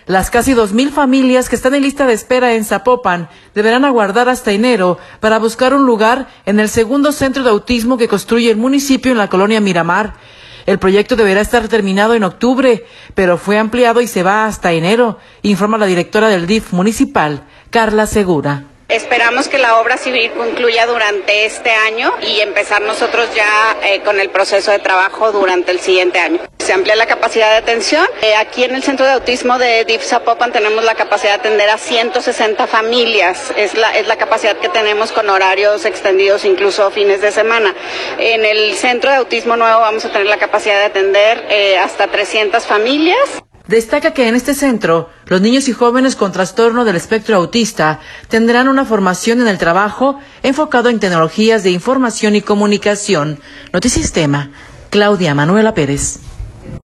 Las casi 2,000 familias que están en lista de espera en Zapopan deberán aguardar hasta enero para buscar un lugar en el segundo centro de autismo que construye el municipio en la colonia Miramar. El proyecto deberá estar terminado en octubre, pero fue ampliado y se va hasta enero, informa la directora del DIF municipal, Carla Segura. Esperamos que la obra civil concluya durante este año y empezar nosotros ya con el proceso de trabajo durante el siguiente año. Se amplía la capacidad de atención. Aquí en el Centro de Autismo de DIF Zapopan tenemos la capacidad de atender a 160 familias. Es la capacidad que tenemos con horarios extendidos, incluso fines de semana. En el Centro de Autismo Nuevo vamos a tener la capacidad de atender hasta 300 familias. Destaca que en este centro, los niños y jóvenes con trastorno del espectro autista tendrán una formación en el trabajo enfocado en tecnologías de información y comunicación. Notisistema, Claudia Manuela Pérez.